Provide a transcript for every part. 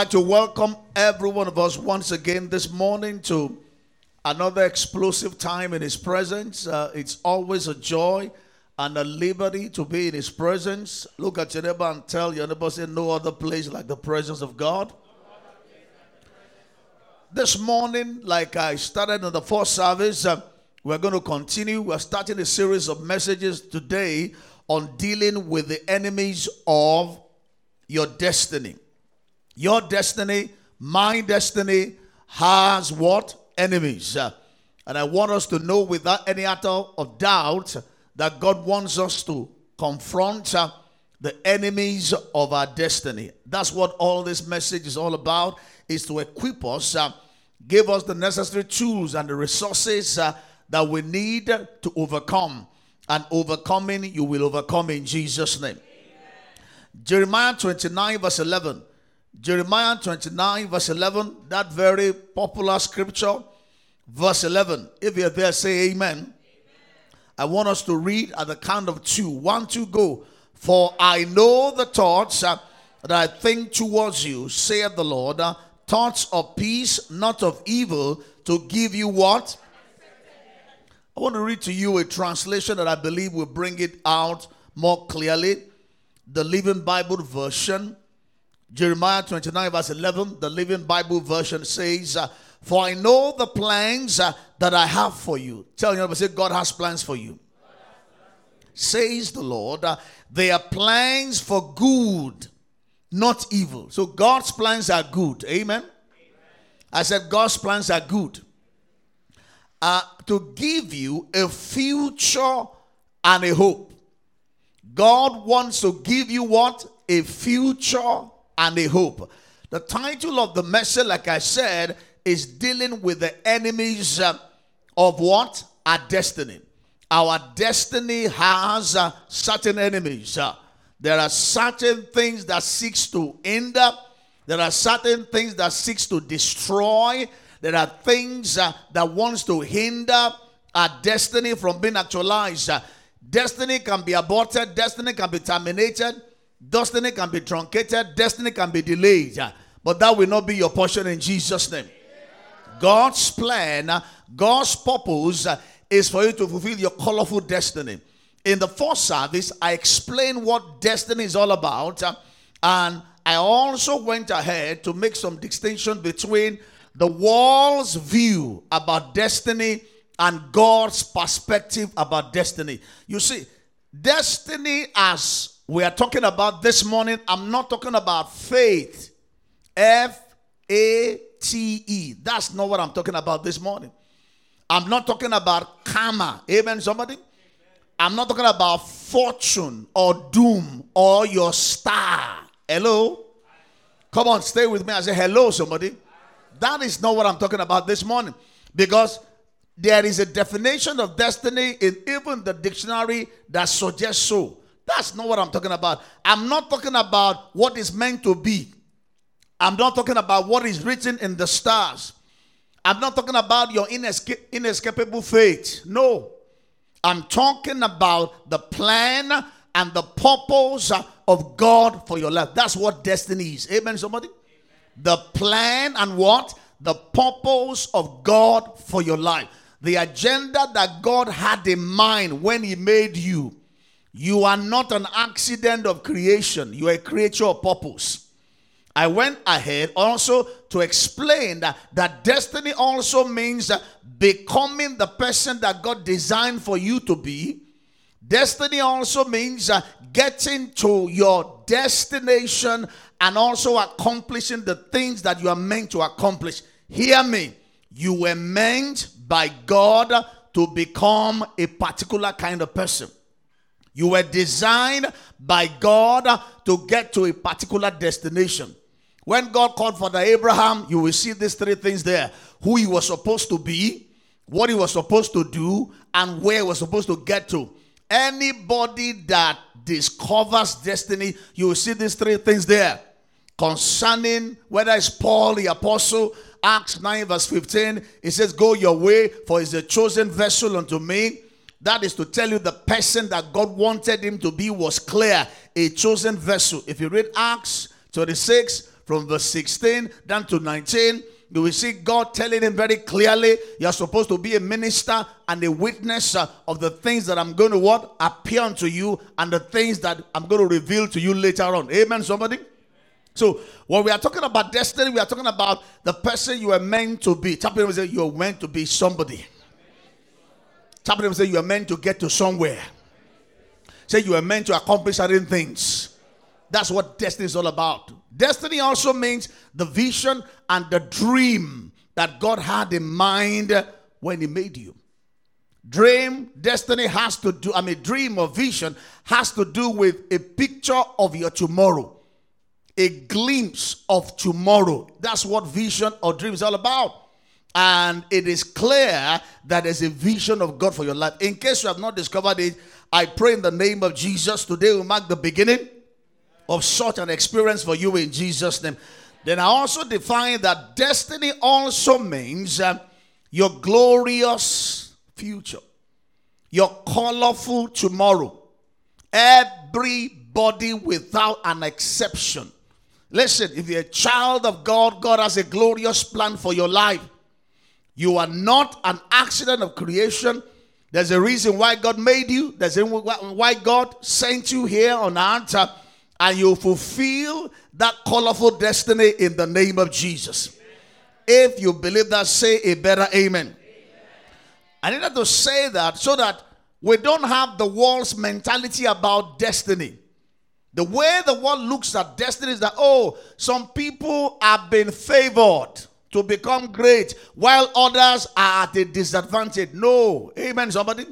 I'd like to welcome every one of us once again this morning to another explosive time in His presence. It's always a joy and a liberty to be in His presence. Look at your neighbor and tell your neighbor, say, no other place like the presence of God. This morning, like I started in the first service, we're going to continue. We're starting a series of messages today on dealing with the enemies of your destiny. Your destiny, my destiny has what? Enemies. And I want us to know without any atom of doubt that God wants us to confront the enemies of our destiny. That's what all this message is all about, is to equip us, give us the necessary tools and the resources that we need to overcome. And overcoming, you will overcome in Jesus' name. Amen. Jeremiah 29 verse 11. Jeremiah 29 verse 11, that very popular scripture, verse 11. If you're there, say amen. Amen. I want us to read at the count of 2. 1, 2, go. For I know the thoughts that I think towards you, saith the Lord, thoughts of peace, not of evil, to give you what? I want to read to you a translation that I believe will bring it out more clearly. The Living Bible version. Jeremiah 29 verse 11, the Living Bible version says, for I know the plans that I have for you. Tell your neighbor, say, God has plans for you. Says the Lord, they are plans for good, not evil. So God's plans are good. Amen. I said God's plans are good. To give you a future and a hope. God wants to give you what? A future and a hope. The title of the message, like I said, is dealing with the enemies of what? Our destiny. Our destiny has certain enemies. There are certain things that seeks to hinder. There are certain things that seeks to destroy. There are things that wants to hinder our destiny from being actualized. Destiny can be aborted. Destiny can be terminated. Destiny can be truncated. Destiny can be delayed. But that will not be your portion in Jesus' name. God's plan, God's purpose is for you to fulfill your colorful destiny. In the first service, I explained what destiny is all about. And I also went ahead to make some distinction between the world's view about destiny and God's perspective about destiny. You see, destiny, as we are talking about this morning, I'm not talking about faith. F-A-T-E. That's not what I'm talking about this morning. I'm not talking about karma. Amen, somebody? I'm not talking about fortune or doom or your star. Hello? Come on, stay with me. I say hello, somebody. That is not what I'm talking about this morning. Because there is a definition of destiny in even the dictionary that suggests so. That's not what I'm talking about. I'm not talking about what is meant to be. I'm not talking about what is written in the stars. I'm not talking about your inescapable fate. No. I'm talking about the plan and the purpose of God for your life. That's what destiny is. Amen, somebody? Amen. The plan and what? The purpose of God for your life. The agenda that God had in mind when He made you. You are not an accident of creation. You are a creature of purpose. I went ahead also to explain that destiny also means becoming the person that God designed for you to be. Destiny also means getting to your destination and also accomplishing the things that you are meant to accomplish. Hear me. You were meant by God to become a particular kind of person. You were designed by God to get to a particular destination. When God called for Abraham, you will see these 3 things there. Who he was supposed to be, what he was supposed to do, and where he was supposed to get to. Anybody that discovers destiny, you will see these 3 things there. Concerning whether it's Paul the apostle, Acts 9 verse 15, it says, go your way, for it's a chosen vessel unto me. That is to tell you the person that God wanted him to be was clear, a chosen vessel. If you read Acts 26 from verse 16 down to 19, you will see God telling him very clearly, you're supposed to be a minister and a witness of the things that I'm going to what? Appear unto you, and the things that I'm going to reveal to you later on. Amen, somebody? So, when we are talking about destiny, we are talking about the person you are meant to be. Tap him say, you are meant to be somebody. Tap him say, you are meant to get to somewhere. Say, you are meant to accomplish certain things. That's what destiny is all about. Destiny also means the vision and the dream that God had in mind when he made you. Dream or vision has to do with a picture of your tomorrow. A glimpse of tomorrow. That's what vision or dream is all about. And it is clear that there's a vision of God for your life. In case you have not discovered it, I pray in the name of Jesus, today will mark the beginning of such an experience for you in Jesus' name. Then I also define that destiny also means your glorious future, your colorful tomorrow. Everybody without an exception. Listen, if you're a child of God, God has a glorious plan for your life. You are not an accident of creation. There's a reason why God made you. There's a reason why God sent you here on earth. And you fulfill that colorful destiny in the name of Jesus. If you believe that, say a better amen. Amen. I needed to say that so that we don't have the world's mentality about destiny. The way the world looks at destiny is that, oh, some people have been favored to become great while others are at a disadvantage. No. Amen, somebody?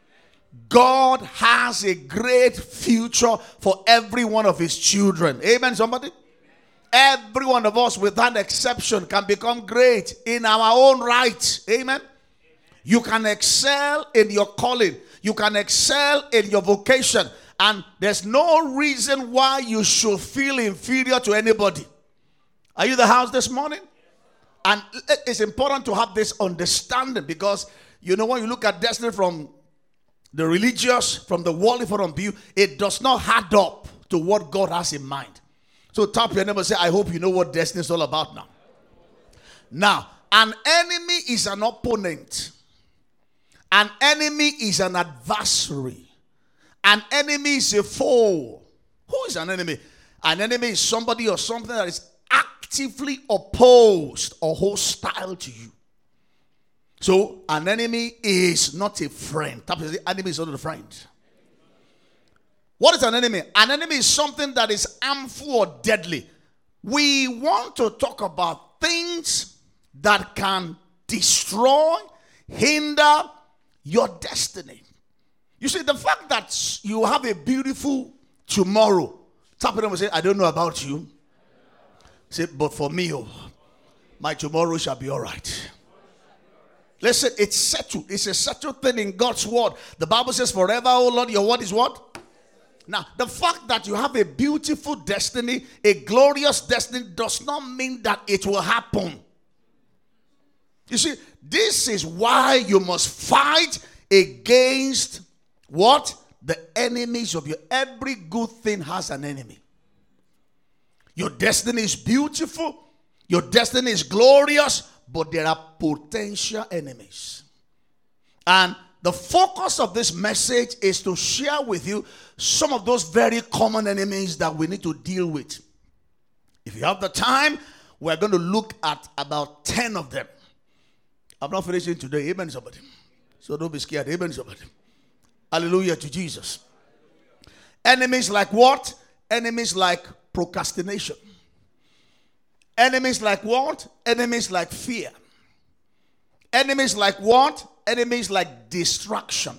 God has a great future for every one of his children. Amen, somebody? Every one of us, without exception, can become great in our own right. Amen? You can excel in your calling. You can excel in your vocation. And there's no reason why you should feel inferior to anybody. Are you in the house this morning? And it's important to have this understanding, because, you know, when you look at destiny from the religious, from the worldly point of view, it does not add up to what God has in mind. So tap your neighbor and say, I hope you know what destiny is all about now. Now, an enemy is an opponent. An enemy is an adversary. An enemy is a foe. Who is an enemy? An enemy is somebody or something that is actively opposed or hostile to you. So, an enemy is not a friend. An enemy is not a friend. What is an enemy? An enemy is something that is harmful or deadly. We want to talk about things that can destroy, hinder your destiny. You see, the fact that you have a beautiful tomorrow. Tap it and say, I don't know about you. Say, but for me, my tomorrow shall be all right. Listen, it's settled. It's a settled thing in God's word. The Bible says, forever, oh Lord, your word is what? Now, the fact that you have a beautiful destiny, a glorious destiny, does not mean that it will happen. You see, this is why you must fight against what? The enemies of you. Every good thing has an enemy. Your destiny is beautiful. Your destiny is glorious. But there are potential enemies. And the focus of this message is to share with you some of those very common enemies that we need to deal with. If you have the time, we're going to look at about 10 of them. I'm not finishing today. Amen, somebody. So don't be scared. Amen, somebody. Hallelujah to Jesus. Enemies like what? Enemies like procrastination. Enemies like what? Enemies like fear. Enemies like what? Enemies like distraction.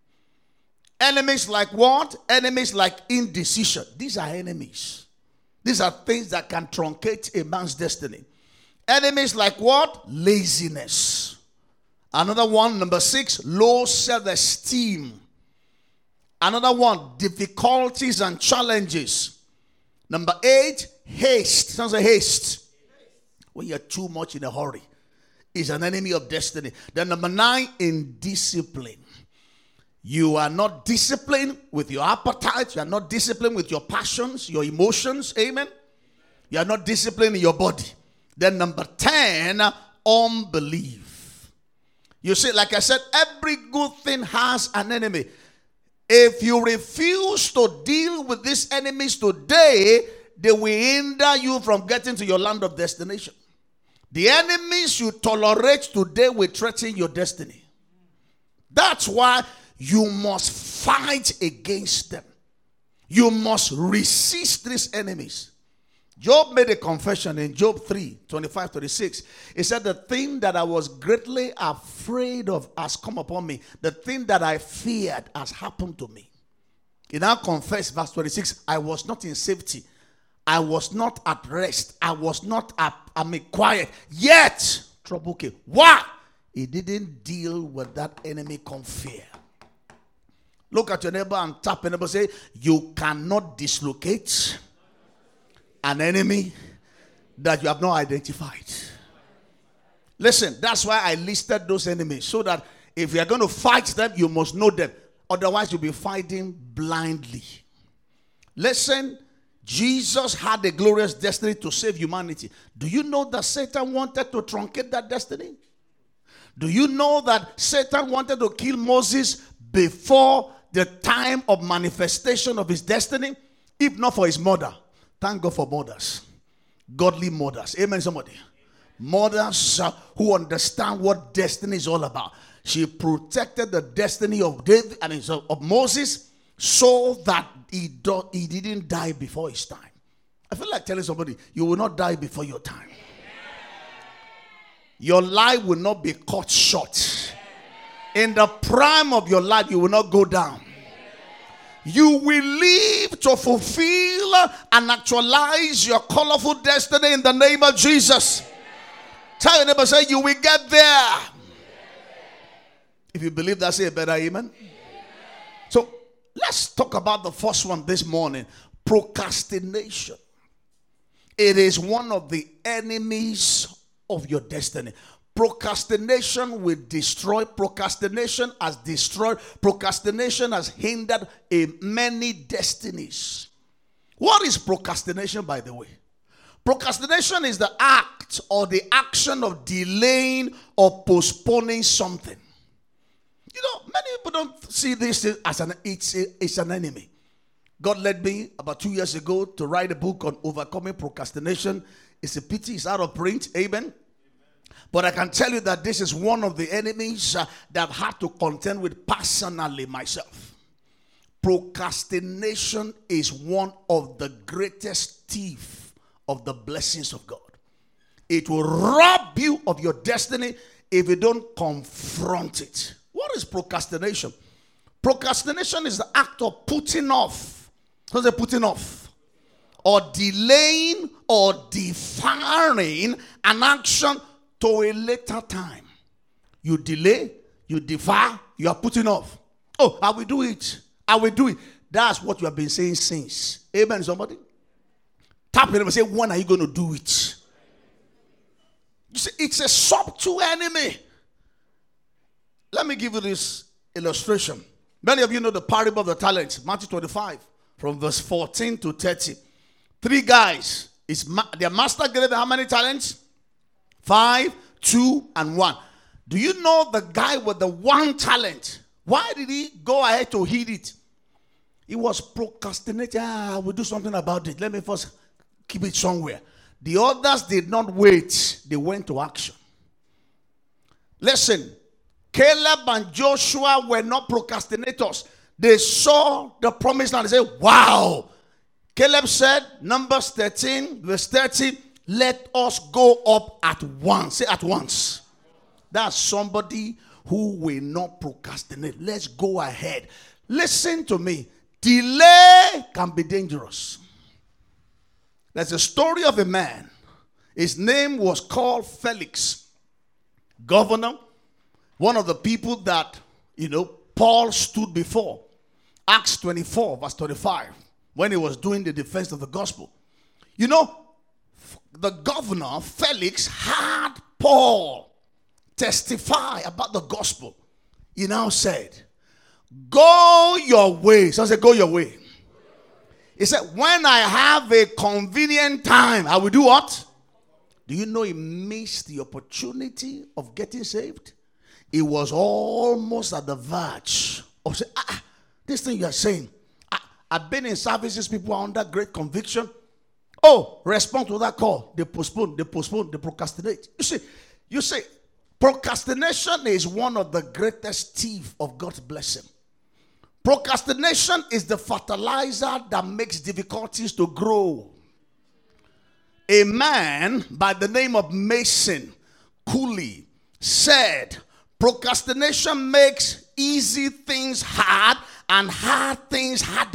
Enemies like what? Enemies like indecision. These are enemies. These are things that can truncate a man's destiny. Enemies like what? Laziness. Another one, number 6, low self-esteem. Another one, difficulties and challenges. Number 8, haste. Sounds like haste. When you're too much in a hurry, is an enemy of destiny. Then number 9, indiscipline. You are not disciplined with your appetite. You are not disciplined with your passions, your emotions. Amen. You are not disciplined in your body. Then number 10, unbelief. You see, like I said, every good thing has an enemy. If you refuse to deal with these enemies today, they will hinder you from getting to your land of destination. The enemies you tolerate today will threaten your destiny. That's why you must fight against them. You must resist these enemies. Job made a confession in Job 3:25-26. He said, the thing that I was greatly afraid of has come upon me. The thing that I feared has happened to me. He now confessed, verse 26, I was not in safety. I was not at rest. I was not quiet. Yet, trouble came. Why? He didn't deal with that enemy called fear. Look at your neighbor and tap your neighbor and say, you cannot dislocate an enemy that you have not identified. Listen, that's why I listed those enemies, so that if you are going to fight them, you must know them. Otherwise, you'll be fighting blindly. Listen, Jesus had a glorious destiny to save humanity. Do you know that Satan wanted to truncate that destiny? Do you know that Satan wanted to kill Moses before the time of manifestation of his destiny? If not for his mother. Thank God for mothers. Godly mothers. Amen, somebody. Mothers who understand what destiny is all about. She protected the destiny of David and of Moses, so that he didn't die before his time. I feel like telling somebody, you will not die before your time. Your life will not be cut short. In the prime of your life, you will not go down. You will live to fulfill and actualize your colorful destiny in the name of Jesus. Tell your neighbor, say, you will get there. If you believe that, say a better amen. So let's talk about the first one this morning. Procrastination. It is one of the enemies of your destiny. Procrastination will destroy. Procrastination has destroyed. Procrastination has hindered many destinies. What is procrastination, by the way? Procrastination is the act or the action of delaying or postponing something. You know, many people don't see this as it's an enemy. God led me about 2 years ago to write a book on overcoming procrastination. It's a pity it's out of print. Amen. But I can tell you that this is one of the enemies that I've had to contend with personally myself. Procrastination is one of the greatest thieves of the blessings of God. It will rob you of your destiny if you don't confront it. What is procrastination? Procrastination is the act of putting off. What's it putting off? Or delaying or deferring an action to a later time. You delay, you defer, you are putting off. Oh, I will do it. I will do it. That's what you have been saying since. Amen, somebody? Tap him and say, when are you going to do it? You see, it's a subtle enemy. Let me give you this illustration. Many of you know the parable of the talents, Matthew 25, from verse 14 to 30. 3 guys. Their master gave them how many talents? 5, 2, and 1. Do you know the guy with the 1 talent? Why did he go ahead to heed it? He was procrastinating. I will do something about it. Let me first keep it somewhere. The others did not wait. They went to action. Listen, Caleb and Joshua were not procrastinators. They saw the promised land. They said, wow. Caleb said, Numbers 13, verse 30, let us go up at once. Say at once. That's somebody who will not procrastinate. Let's go ahead. Listen to me. Delay can be dangerous. There's a story of a man. His name was called Felix. Governor. One of the people that, Paul stood before. Acts 24, verse 25. When he was doing the defense of the gospel. The governor, Felix, had Paul testify about the gospel. He now said, go your way. So I said, go your way. He said, when I have a convenient time, I will do what? Do you know he missed the opportunity of getting saved? He was almost at the verge of saying, this thing you are saying. I've been in services, people are under great conviction. Oh, respond to that call. They postpone, they procrastinate. You see, procrastination is one of the greatest thieves of God's blessing. Procrastination is the fertilizer that makes difficulties to grow. A man by the name of Mason Cooley said, procrastination makes easy things hard and hard things harder.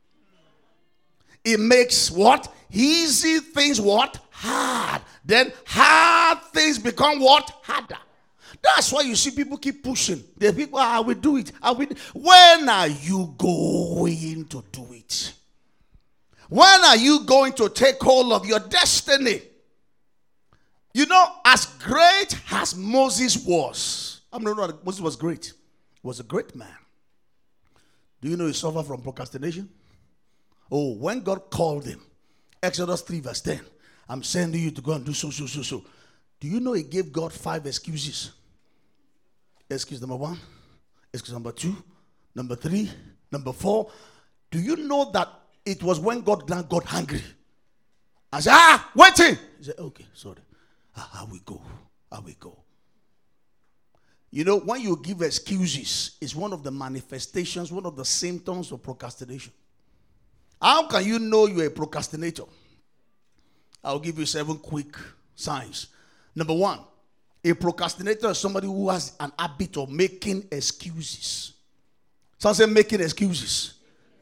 It makes what? Easy things what? Hard. Then hard things become what? Harder. That's why you see people keep pushing. The people, I will do it. When are you going to do it? When are you going to take hold of your destiny? You know, as great as Moses was, Moses was great. He was a great man. Do you know he suffered from procrastination? Oh, when God called him, Exodus 3 verse 10, I'm sending you to go and do so. Do you know he gave God 5 excuses? Excuse number 1, excuse number 2, number 3, number 4. Do you know that it was when God got hungry? I said, waiting. He said, okay, sorry. I will go. You know, when you give excuses, it's one of the manifestations, one of the symptoms of procrastination. How can you know you're a procrastinator? I'll give you 7 quick signs. Number 1, a procrastinator is somebody who has an habit of making excuses. Someone say making excuses.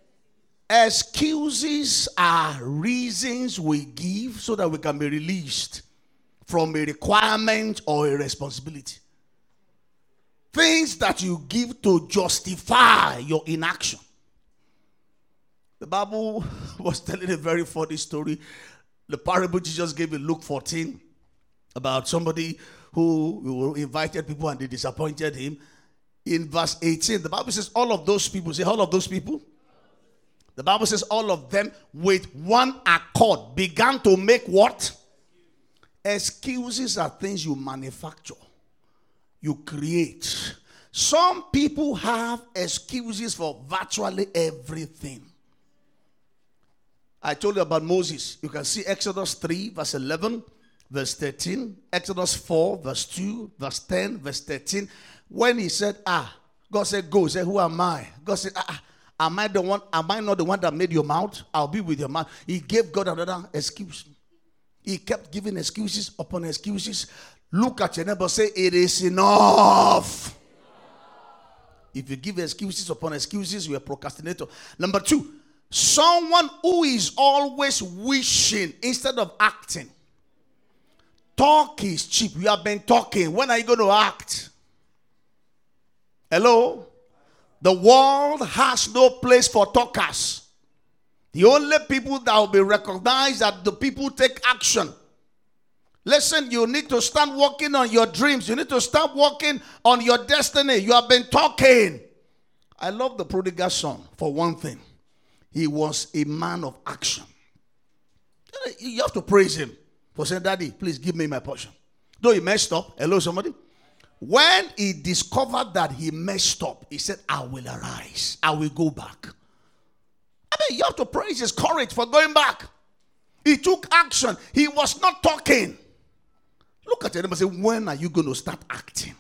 Excuses are reasons we give so that we can be released from a requirement or a responsibility. Things that you give to justify your inaction. The Bible was telling a very funny story. The parable Jesus gave in Luke 14 about somebody who invited people and they disappointed him. In verse 18, the Bible says all of those people, say all of those people. The Bible says all of them with one accord began to make what? Excuses are things you manufacture. You create. Some people have excuses for virtually everything. I told you about Moses. You can see Exodus 3 verse 11, verse 13. Exodus 4 verse 2, verse 10, verse 13. When he said, God said, go. He said, who am I? God said, am I not the one that made your mouth? I'll be with your mouth. He gave God another excuse. He kept giving excuses upon excuses. Look at your neighbor, say, it is enough. If you give excuses upon excuses, you're a procrastinator. Number 2, someone who is always wishing instead of acting. Talk is cheap. You have been talking. When are you going to act? Hello? The world has no place for talkers. The only people that will be recognized are the people who take action. Listen, you need to start working on your dreams. You need to start working on your destiny. You have been talking. I love the prodigal son for one thing. He was a man of action. You have to praise him for saying, Daddy, please give me my portion. Though he messed up. Hello, somebody? When he discovered that he messed up, he said, I will arise. I will go back. You have to praise his courage for going back. He took action. He was not talking. Look at him and say, when are you going to start acting?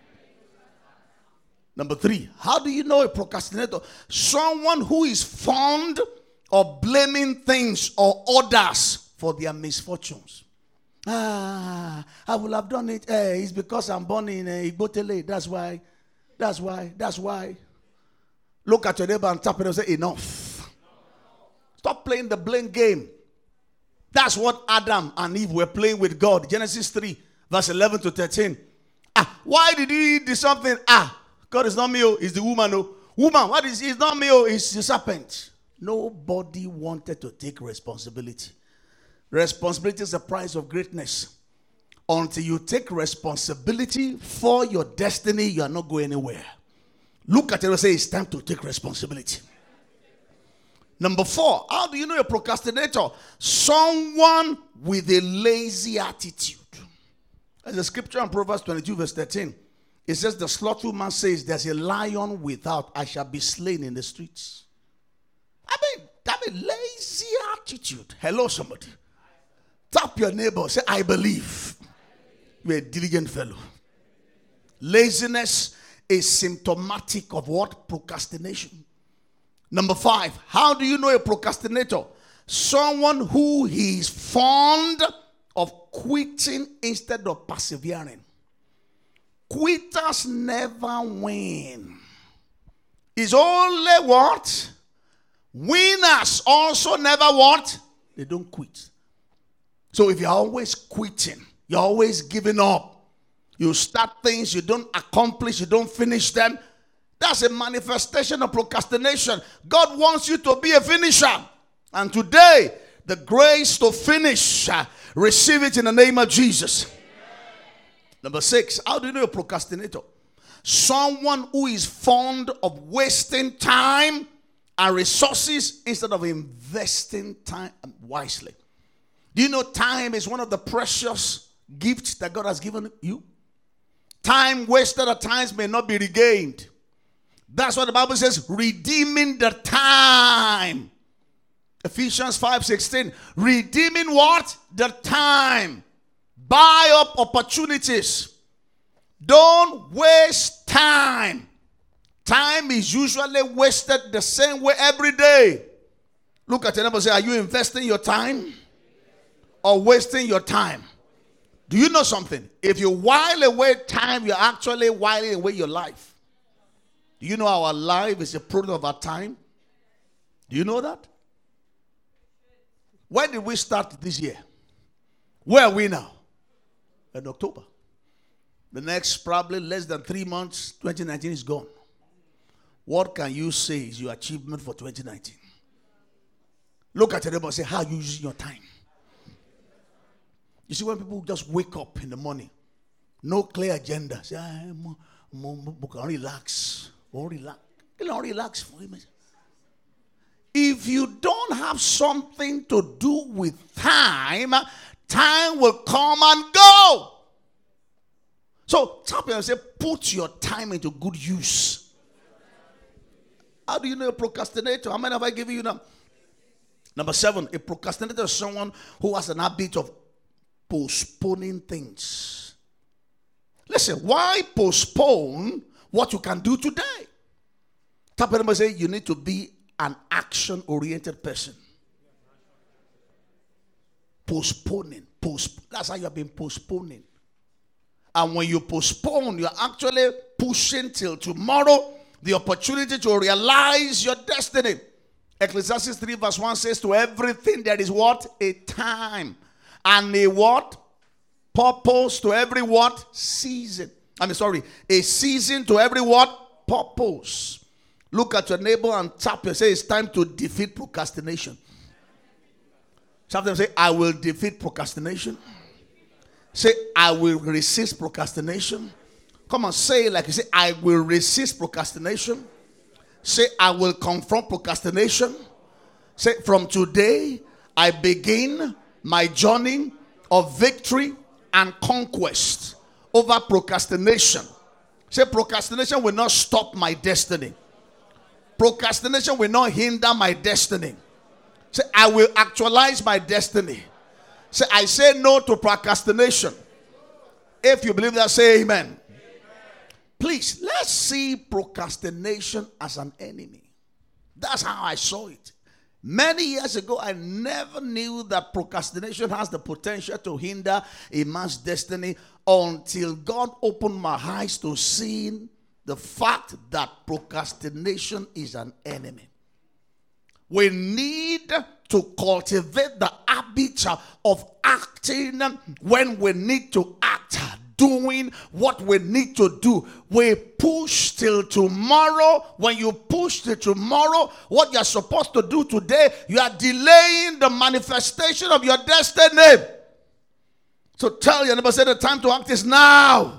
Number 3, how do you know a procrastinator? Someone who is fond of blaming things or others for their misfortunes. I will have done it. It's because I'm born in Igbotele. That's why. Look at your neighbor and tap it and say, enough. Stop playing the blame game. That's what Adam and Eve were playing with God. Genesis 3, verse 11 to 13. Why did he do something? God is not me, it's the woman. Woman, what is it? It's not me, it's the serpent. Nobody wanted to take responsibility. Responsibility is the price of greatness. Until you take responsibility for your destiny, you are not going anywhere. Look at it and say, it's time to take responsibility. Number 4, how do you know a procrastinator? Someone with a lazy attitude. There's a scripture in Proverbs 22 verse 13. It says, the slothful man says, there's a lion without, I shall be slain in the streets. I mean, lazy attitude. Hello, somebody. Tap your neighbor, say, I believe. You're a diligent fellow. Laziness is symptomatic of what? Procrastination. Number 5, how do you know a procrastinator? Someone who is fond of quitting instead of persevering. Quitters never win. It's only what? Winners also never what? They don't quit. So if you're always quitting, you're always giving up, you start things, you don't accomplish, you don't finish them, that's a manifestation of procrastination. God wants you to be a finisher. And today, the grace to finish, receive it in the name of Jesus. Number 6, how do you know a procrastinator? Someone who is fond of wasting time and resources instead of investing time wisely. Do you know time is one of the precious gifts that God has given you? Time wasted at times may not be regained. That's what the Bible says, redeeming the time. Ephesians 5:16. Redeeming what? The time. Buy up opportunities. Don't waste time. Time is usually wasted the same way every day. Look at your neighbor and say, are you investing your time or wasting your time? Do you know something? If you while away time, you're actually whiling away your life. Do you know our life is a product of our time? Do you know that? When did we start this year? Where are we now? In October. The next probably less than 3 months, 2019 is gone. What can you say is your achievement for 2019? Look at your neighbor and say, how are you using your time? You see, when people just wake up in the morning, no clear agenda, say, I'm relax. Relax for him. If you don't have something to do with time, time will come and go. So tap and say, put your time into good use. How do you know a procrastinator? How many have I given you now? Number 7, a procrastinator is someone who has an habit of postponing things. Listen, why postpone what you can do today? Tap and say, you need to be an action-oriented person. Postponing. That's how you have been postponing. And when you postpone, you're actually pushing till tomorrow the opportunity to realize your destiny. Ecclesiastes 3 verse 1 says, to everything there is what? A time. And a what? Purpose to every what? Season. A season to every what? Purpose. Look at your neighbor and tap you. Say, it's time to defeat procrastination. Sometimes say, I will defeat procrastination. Say, I will resist procrastination. Come on, say it like you say, I will resist procrastination. Say, I will confront procrastination. Say, from today, I begin my journey of victory and conquest over procrastination. Say, procrastination will not stop my destiny. Procrastination will not hinder my destiny. Say, I will actualize my destiny. Say, I say no to procrastination. If you believe that, say amen. Amen. Please, let's see procrastination as an enemy. That's how I saw it. Many years ago, I never knew that procrastination has the potential to hinder a man's destiny until God opened my eyes to seeing the fact that procrastination is an enemy. We need to cultivate the habit of acting when we need to act, doing what we need to do. We push till tomorrow. When you push till tomorrow, what you're supposed to do today, you are delaying the manifestation of your destiny. So tell your neighbor, say the time to act is now.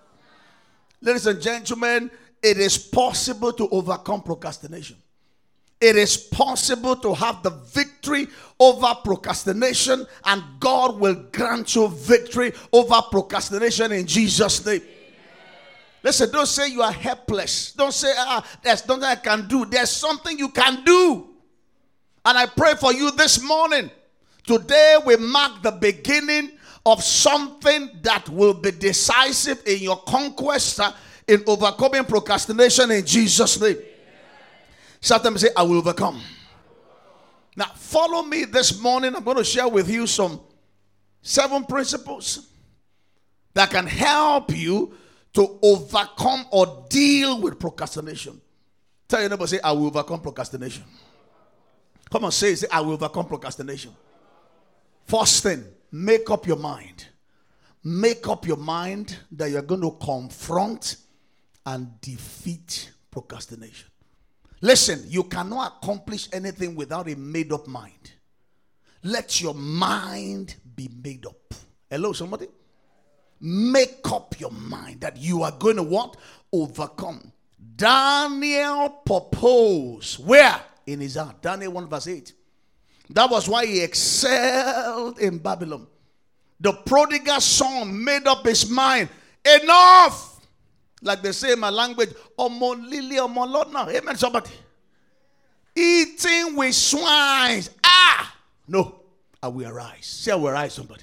Ladies and gentlemen, it is possible to overcome procrastination. It is possible to have the victory over procrastination, and God will grant you victory over procrastination in Jesus' name. Listen, don't say you are helpless. Don't say, there's nothing I can do. There's something you can do. And I pray for you this morning. Today we mark the beginning of something that will be decisive in your conquest, in overcoming procrastination in Jesus' name. Sometimes say, I will overcome. Now, follow me this morning. I'm going to share with you some 7 principles that can help you to overcome or deal with procrastination. Tell your neighbor, say, I will overcome procrastination. Come on, say, I will overcome procrastination. First thing, make up your mind. Make up your mind that you're going to confront and defeat procrastination. Listen, you cannot accomplish anything without a made-up mind. Let your mind be made up. Hello, somebody? Make up your mind that you are going to what? Overcome. Daniel proposed. Where? In his heart. Daniel 1 verse 8. That was why he excelled in Babylon. The prodigal son made up his mind. Enough! Like they say in my language, Omo Lily, Omo Lord now. Amen, somebody. Eating with swines. No, I will arise. Say I will arise, somebody.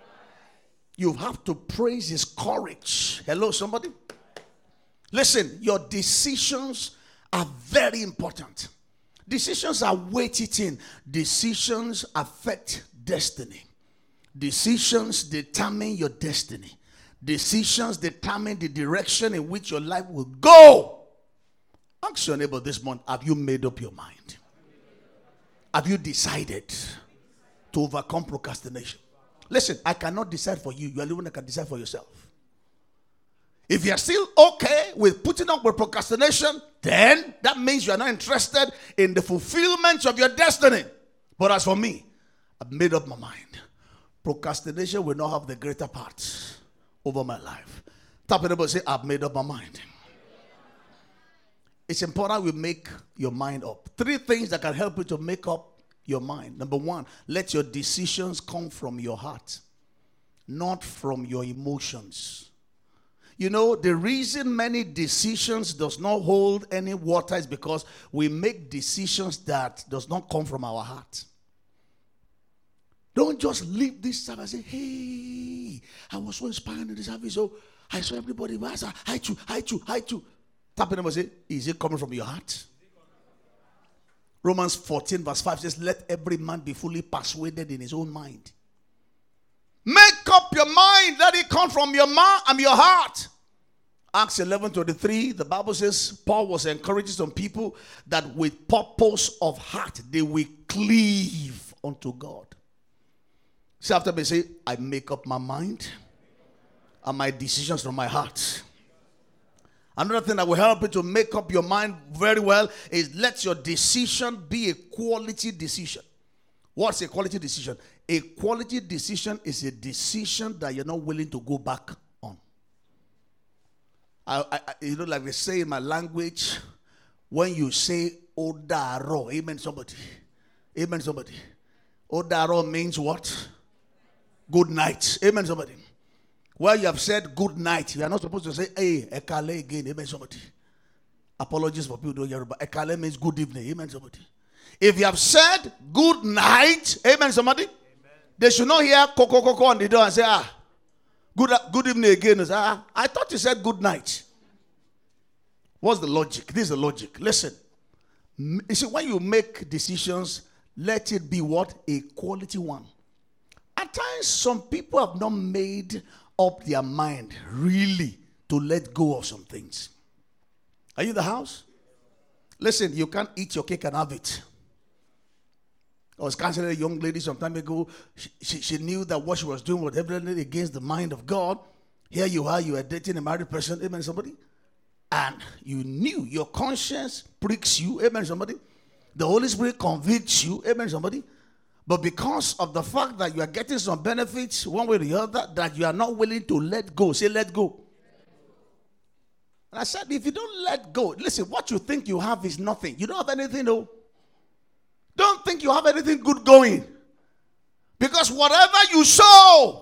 You have to praise his courage. Hello, somebody. Listen, your decisions are very important. Decisions are weighted. Decisions affect destiny. Decisions determine your destiny. Decisions determine the direction in which your life will go. Ask your neighbor this month, have you made up your mind? Have you decided to overcome procrastination? Listen, I cannot decide for you. You are the one that can decide for yourself. If you are still okay with putting up with procrastination, then that means you are not interested in the fulfillment of your destiny. But as for me, I've made up my mind. Procrastination will not have the greater part over my life. Tap it up and say, I've made up my mind. It's important we make your mind up. 3 things that can help you to make up your mind. Number 1, let your decisions come from your heart, not from your emotions. You know, the reason many decisions does not hold any water is because we make decisions that does not come from our heart. Don't just leave this service and say, hey, I was so inspired in this service. So I saw everybody. Hi to. Tap them and say, is it coming from your heart? Romans 14 verse 5 says, let every man be fully persuaded in his own mind. Make up your mind. Let it come from your mind and your heart. Acts 11:23, the Bible says, Paul was encouraging some people that with purpose of heart, they will cleave unto God. Say after me, say, I make up my mind and my decisions from my heart. Another thing that will help you to make up your mind very well is let your decision be a quality decision. What's a quality decision? A quality decision is a decision that you're not willing to go back on. You know, like they say in my language, when you say Odaro, amen somebody. Amen somebody. Odaro means what? Good night. Amen somebody. Well, you have said good night. You are not supposed to say, hey, ekale again. Amen somebody. Apologies for people who don't hear about ekale means good evening. Amen somebody. If you have said good night, amen somebody. Amen. They should not hear koko on the door and say, good evening again. Say, I thought you said good night. What's the logic? This is the logic. Listen. You see, when you make decisions, let it be what? A quality one. At times, some people have not made up their mind really to let go of some things. Are you in the house? Listen, you can't eat your cake and have it. I was counseling a young lady some time ago. She knew that what she was doing was evidently against the mind of God. Here you are dating a married person, amen somebody. And you knew your conscience pricks you, amen somebody. The Holy Spirit convicts you, amen somebody. But because of the fact that you are getting some benefits one way or the other, that you are not willing to let go. Say, let go. And I said, if you don't let go, listen, what you think you have is nothing. You don't have anything, though. Don't think you have anything good going. Because whatever you sow,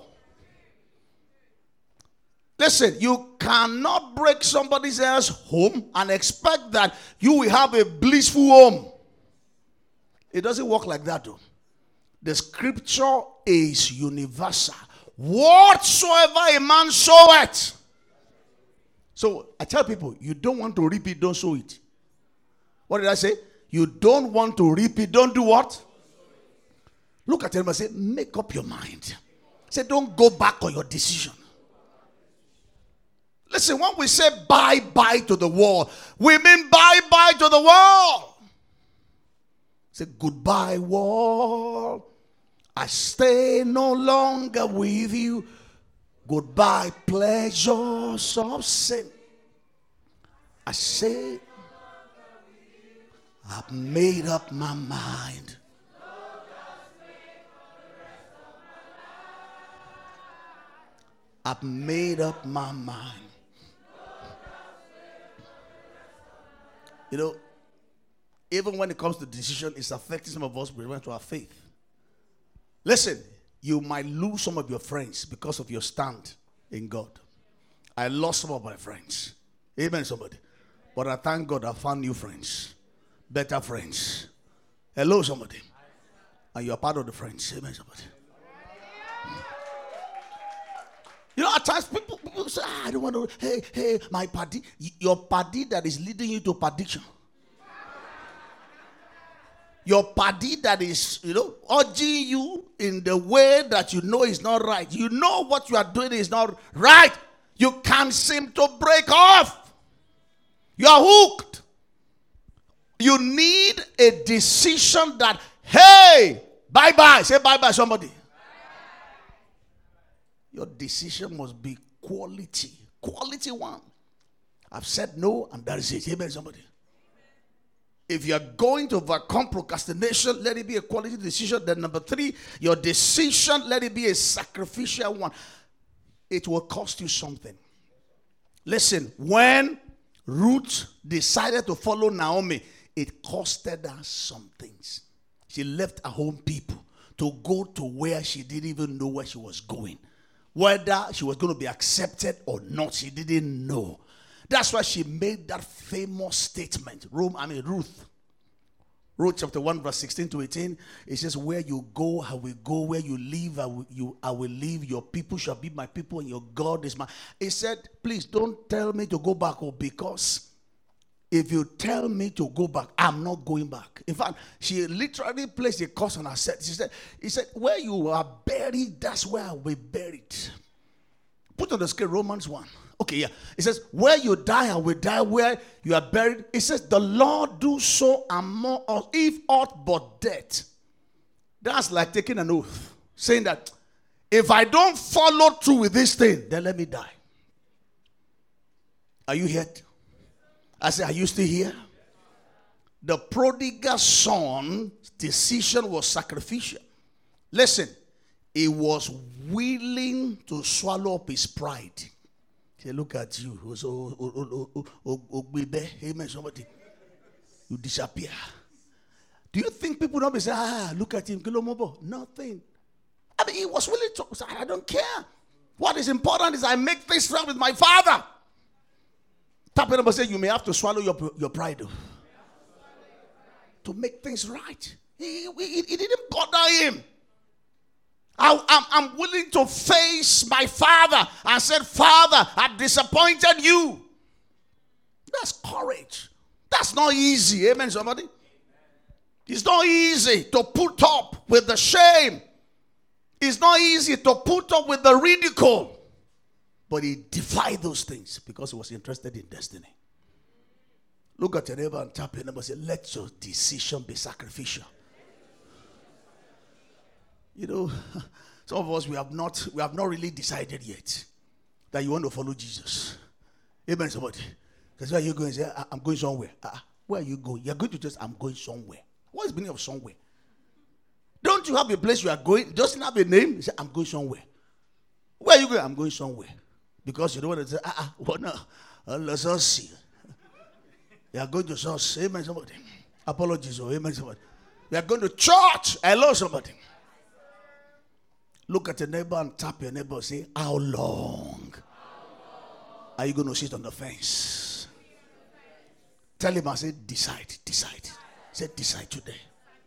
listen, you cannot break somebody else's home and expect that you will have a blissful home. It doesn't work like that, though. The scripture is universal. Whatsoever a man soweth. So I tell people, you don't want to reap it, don't sow it. What did I say? You don't want to reap it, don't do what? Look at him and say, make up your mind. Say, don't go back on your decision. Listen, when we say bye-bye to the world, we mean bye-bye to the world. Say, goodbye, world. I stay no longer with you. Goodbye, pleasures of sin. I say, I've made up my mind. I've made up my mind. You know, even when it comes to decision, it's affecting some of us with regard to our faith. Listen, you might lose some of your friends because of your stand in God. I lost some of my friends. Amen, somebody. But I thank God I found new friends. Better friends. Hello, somebody. And you are part of the friends. Amen, somebody. You know, at times people say, I don't want to, hey, my party. Your party that is leading you to perdition. Your party that is, urging you in the way that you know is not right. You know what you are doing is not right. You can't seem to break off. You are hooked. You need a decision that, hey, bye-bye. Say bye-bye, somebody. Your decision must be quality. Quality one. I've said no, and that is it. Amen, somebody. If you are going to overcome procrastination, let it be a quality decision. Then number 3, your decision, let it be a sacrificial one. It will cost you something. Listen, when Ruth decided to follow Naomi, it costed her some things. She left her home people to go to where she didn't even know where she was going. Whether she was going to be accepted or not, she didn't know. That's why she made that famous statement. Ruth. Ruth chapter 1 verse 16 to 18. It says, where you go, I will go. Where you live, I will live. Your people shall be my people and your God is my. He said, please don't tell me to go back, because if you tell me to go back, I'm not going back. In fact, she literally placed a curse on herself. He said, where you are buried, that's where I will be buried. Put on the screen Romans 1. Okay, yeah. It says, where you die, I will die. Where you are buried. It says, the Lord do so and more, if aught but death. That's like taking an oath. Saying that, if I don't follow through with this thing, then let me die. Are you here? I said, are you still here? The prodigal son's decision was sacrificial. Listen, he was willing to swallow up his pride. Say, look at you. Amen, somebody. You disappear. Do you think people don't be saying, look at him, nothing. I mean, he was willing to say, I don't care. What is important is I make things right with my father. Tap it up and say, you may have to swallow your pride to make things right. It didn't bother him. I'm willing to face my father and said, Father, I've disappointed you. That's courage. That's not easy. Amen, somebody? It's not easy to put up with the shame. It's not easy to put up with the ridicule. But he defied those things because he was interested in destiny. Look at your neighbor and tap your neighbor and say, let your decision be sacrificial. You know, some of us, we have not really decided yet that you want to follow Jesus. Amen, somebody. Because where are you going? Say, I'm going somewhere. Where are you going? You're going to just, I'm going somewhere. What is the meaning of somewhere? Don't you have a place you are going? It doesn't have a name. You say, I'm going somewhere. Where are you going? I'm going somewhere. Because you don't want to say, what now? Let's all see. You are going to source. Amen, somebody. Apologies, or amen, somebody. We are going to church. Hello, somebody. Look at your neighbor and tap your neighbor and say, how long are you going to sit on the fence? Tell him, I say, decide. Say, decide today.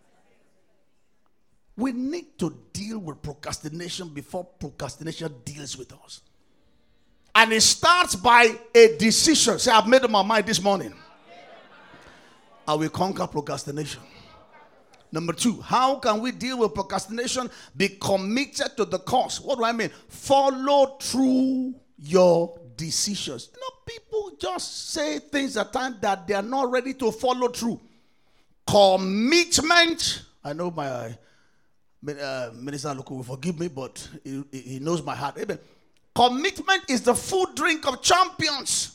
We need to deal with procrastination before procrastination deals with us. And it starts by a decision. Say, I've made up my mind this morning. I will conquer procrastination. Number 2, how can we deal with procrastination? Be committed to the cause. What do I mean? Follow through your decisions. People just say things at times that they are not ready to follow through. Commitment. I know my Minister Luku will forgive me, but he knows my heart. Amen. Commitment is the food drink of champions.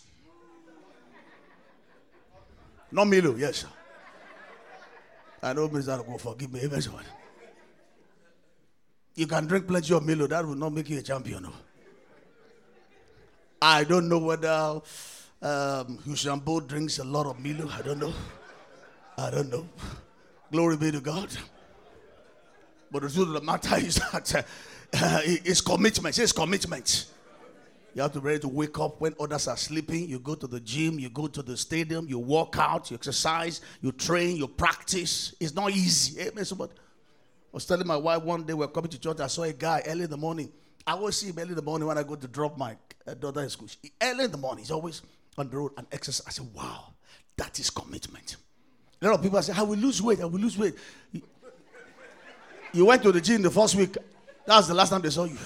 Not Milo, yes, sir. I know Minister Luku will forgive me. Amen. You can drink plenty of Milo, that will not make you a champion. No. I don't know whether Usain Bolt drinks a lot of Milo. I don't know. Glory be to God. But the truth of the matter is that it's commitment. It's commitment. You have to be ready to wake up when others are sleeping. You go to the gym, you go to the stadium, you walk out, you exercise, you train, you practice. It's not easy. Amen. Somebody. I was telling my wife one day, we were coming to church, I saw a guy early in the morning. I always see him early in the morning when I go to drop my daughter in school. Early in the morning, he's always on the road and exercise. I said, wow, that is commitment. A lot of people say, I will lose weight. You went to the gym the first week. That was the last time they saw you.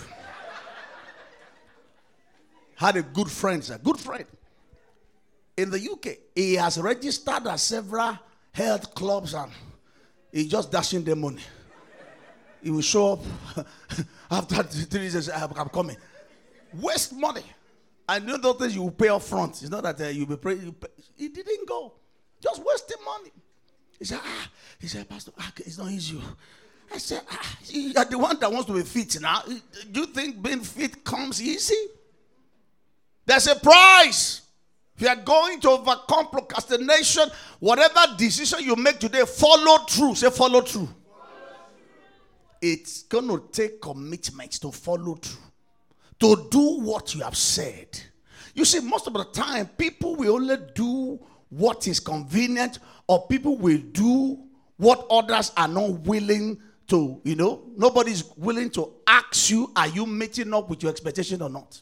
Had a good friend, in the UK. He has registered at several health clubs and he's just dashing their money. He will show up after 3 years. I'm coming. Waste money. And you know those things you will pay up front. It's not that you will pay. He didn't go. Just wasting money. He said, Pastor, it's not easy. I said, you are the one that wants to be fit now. Do you think being fit comes easy? There's a price. If you are going to overcome procrastination, whatever decision you make today, follow through. Say follow through. It's going to take commitment to follow through. To do what you have said. You see, most of the time, people will only do what is convenient, or people will do what others are not willing to, Nobody's willing to ask you, are you meeting up with your expectation or not?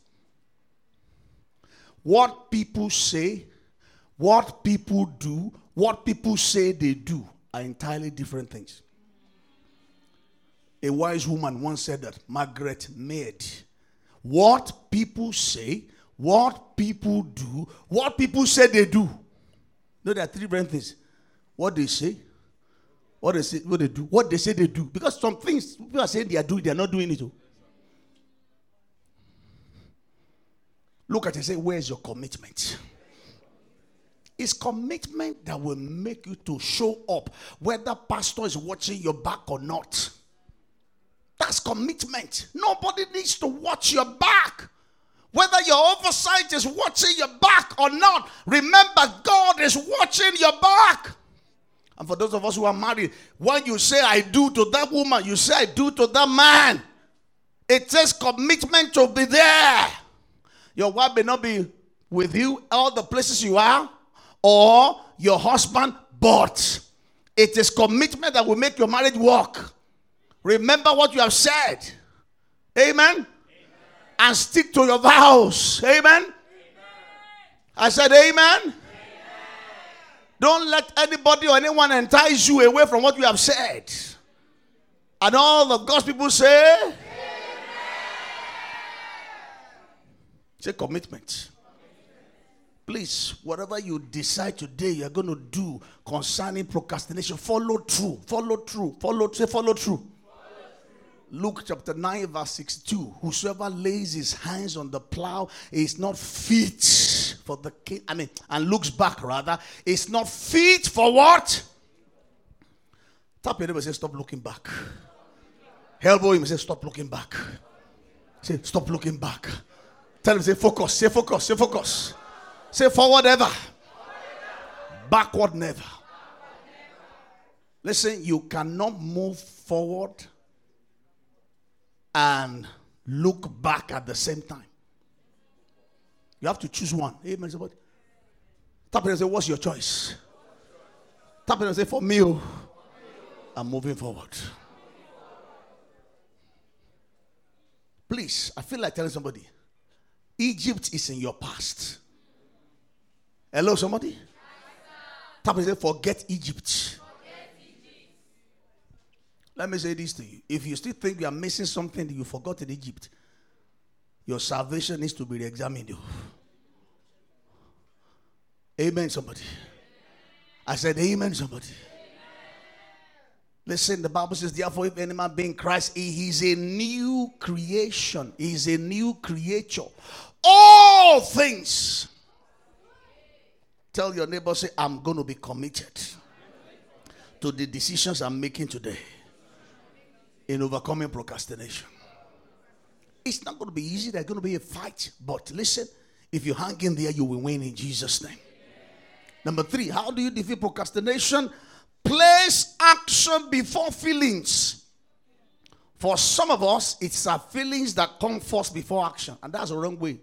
What people say, what people do, what people say they do are entirely different things. A wise woman once said that, Margaret Mead. What people say, what people do, what people say they do. No, there are 3 different things. What they say, what they do, what they say they do. Because some things people are saying they are doing, they are not doing it. Look at it and say, where's your commitment? It's commitment that will make you to show up, whether pastor is watching your back or not. That's commitment. Nobody needs to watch your back. Whether your oversight is watching your back or not, remember God is watching your back. And for those of us who are married, when you say I do to that woman, you say I do to that man. It takes commitment to be there. Your wife may not be with you all the places you are, or your husband, but it is commitment that will make your marriage work. Remember what you have said. Amen? Amen. And stick to your vows. Amen? Amen. I said amen. Amen. Don't let anybody or anyone entice you away from what you have said. And all of God's people say, amen. Say commitment. Please, whatever you decide today you're going to do concerning procrastination, follow through. Follow through. Follow through. Luke chapter 9 verse 62. Whosoever lays his hands on the plow is not fit for the king. And looks back rather, is not fit for what? Tap your neighbor and say, stop looking back. Elbow him and say, stop looking back. Say, stop looking back. Tell him, say, focus. Say, focus. Say, focus. Say, forward ever. Backward never. Listen, you cannot move forward and look back at the same time. You have to choose one. Amen. Somebody. Tap it and say, what's your choice? Tap it and say, for me, I'm moving forward. Please, I feel like telling somebody, Egypt is in your past. Hello, somebody? Tap it and say, forget Egypt. Let me say this to you. If you still think you are missing something that you forgot in Egypt, your salvation needs to be re-examined. Amen, somebody. I said, amen, somebody. Listen, the Bible says, therefore, if any man be in Christ, he is a new creation. He is a new creature. All things. Tell your neighbor, say, I'm going to be committed to the decisions I'm making today in overcoming procrastination. It's not going to be easy. There's going to be a fight. But listen, if you hang in there, you will win in Jesus' name. Number 3, how do you defeat procrastination? Place action before feelings. For some of us, it's our feelings that come first before action. And that's the wrong way.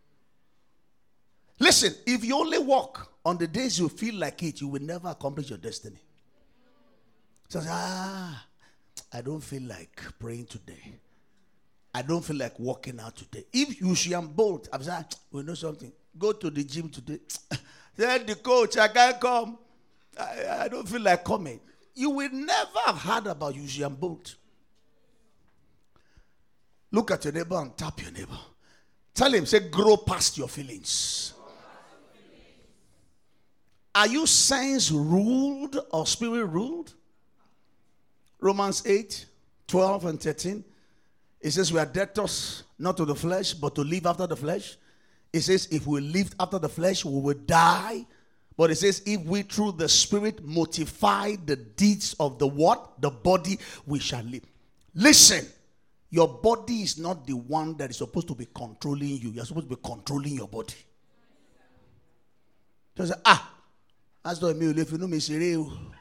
Listen, if you only walk on the days you feel like it, you will never accomplish your destiny. So, I don't feel like praying today. I don't feel like walking out today. If you should bold, I'm saying, we know something. Go to the gym today. Tell the coach, I can't come. I don't feel like coming. You will never have heard about Usain Bolt. Look at your neighbor and tap your neighbor. Tell him, say, grow past your feelings. Are you sense ruled or spirit ruled? Romans 8, 12 and 13. It says we are debtors not to the flesh, but to live after the flesh. It says if we live after the flesh, we will die. But it says if we through the spirit mortify the deeds of the what? The body, we shall live. Listen, your body is not the one that is supposed to be controlling you. You're supposed to be controlling your body. So say, that's not me. If you know me, say,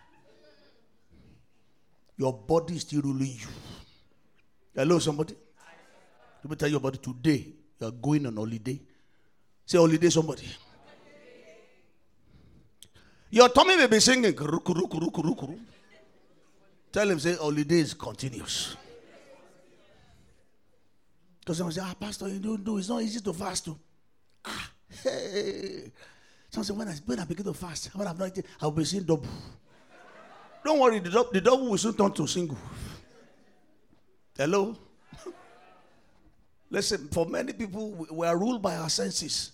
your body is still ruling you. Hello, somebody? Let me tell you about it today. You are going on holiday. Say holiday, somebody. Your tummy may be singing. Tell him, say, holiday is continuous. Because someone say, Pastor, you don't do. It's not easy to fast too. Hey. Someone say, when I begin to fast, when I'm not eating, I'll be seeing double. Don't worry, the double will soon turn to single. Hello? Listen, for many people, we are ruled by our senses.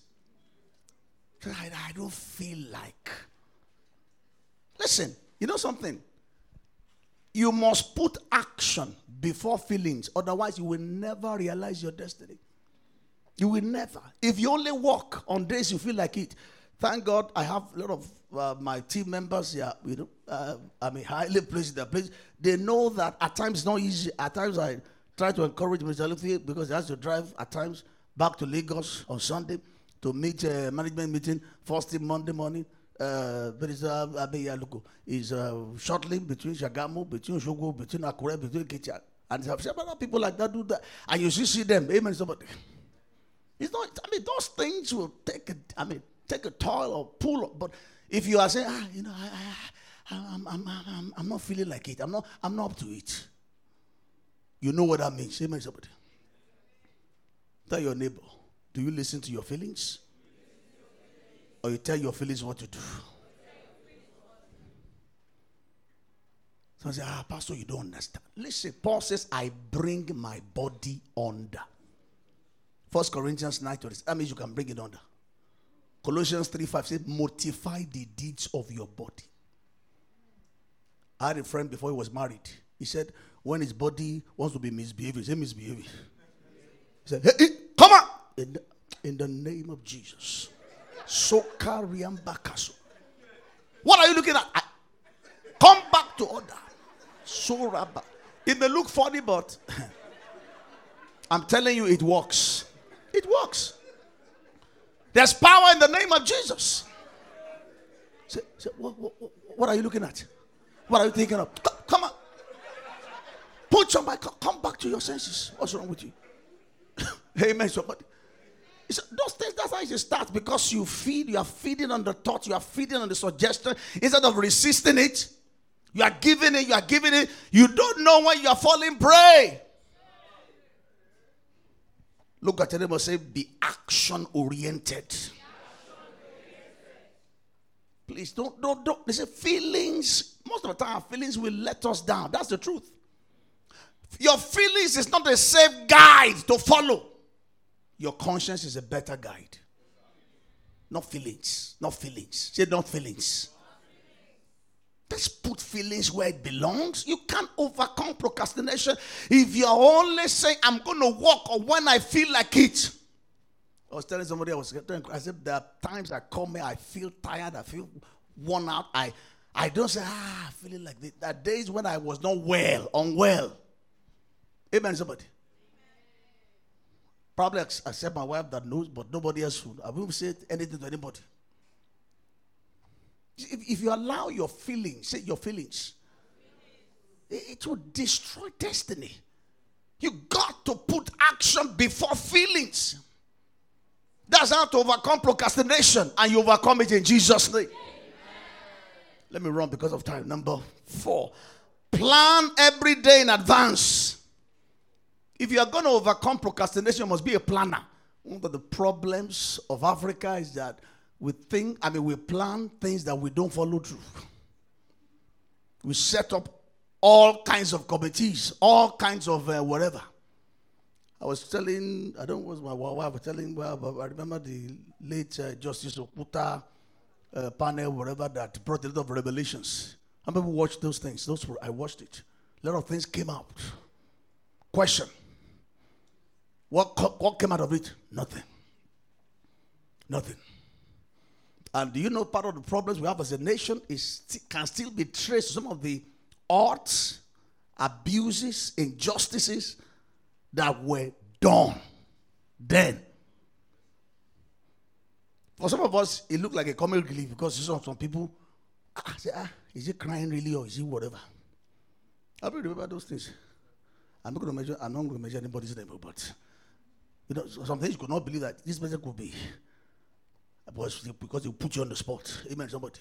I don't feel like. Listen, you know something? You must put action before feelings. Otherwise, you will never realize your destiny. You will never. If you only walk on days you feel like it. Thank God I have a lot of my team members here. I'm highly placed in their place. They know that at times it's not easy. At times I try to encourage Mr. Luffy because he has to drive at times back to Lagos on Sunday to meet a management meeting first thing Monday morning. But it's shortly between Shagamu, between Shogo, between Akure, between Ketia. And several people like that do that. And you see them. Amen. Somebody. It's not, those things will take a toll or pull up. But if you are saying, I'm not feeling like it. I'm not up to it. You know what that means. Amen, somebody. Tell your neighbor, do you listen to your feelings? Or you tell your feelings what to do? Someone say, Pastor, you don't understand. Listen, Paul says, I bring my body under. 1 Corinthians 9:20. That means you can bring it under. Colossians 3:5 says, mortify the deeds of your body. I had a friend before he was married. He said, when his body wants to be misbehaving, say misbehaving. He said, hey, come on! In the name of Jesus. What are you looking at? Come back to order. It may look funny, but I'm telling you, it works. It works. There's power in the name of Jesus. What are you looking at? What are you thinking of? Come on. Put somebody, come back to your senses. What's wrong with you? Amen, somebody. Those things, that's how it starts, because you are feeding on the thought, you are feeding on the suggestion. Instead of resisting it, you are giving it. You don't know when you are falling prey. Look at them and say, be action oriented. Please don't. They say feelings, most of the time feelings will let us down. That's the truth. Your feelings is not a safe guide to follow. Your conscience is a better guide. Not feelings. Not feelings. Say not feelings. Let's put feelings where it belongs. You can't overcome procrastination if you're only saying, I'm going to walk or when I feel like it. I was telling somebody, I said, there are times I come here, I feel tired, I feel worn out. I don't say, feeling like this. There are days when I was not unwell. Amen, somebody. Probably except my wife that knows, but nobody else would. I won't say anything to anybody. If you allow your feelings, say your feelings, it will destroy destiny. You got to put action before feelings. That's how to overcome procrastination, and you overcome it in Jesus' name. Amen. Let me run because of time. Number 4, plan every day in advance. If you are going to overcome procrastination, you must be a planner. One of the problems of Africa is that we plan things that we don't follow through. We set up all kinds of committees, all kinds of whatever. I was telling, I don't know what my wife was telling, but I remember the late Justice Okuta panel, whatever, that brought a lot of revelations. How many people watched those things? I watched it. A lot of things came out. Question. What came out of it? Nothing. And do you know part of the problems we have as a nation can still be traced to some of the odds, abuses, injustices that were done then. For some of us, it looked like a comic relief because some people say, is he crying really or is he whatever? I don't remember those things. I'm not going to measure anybody's name, but some things you could not believe that this person could be. Because you put you on the spot. Amen, somebody.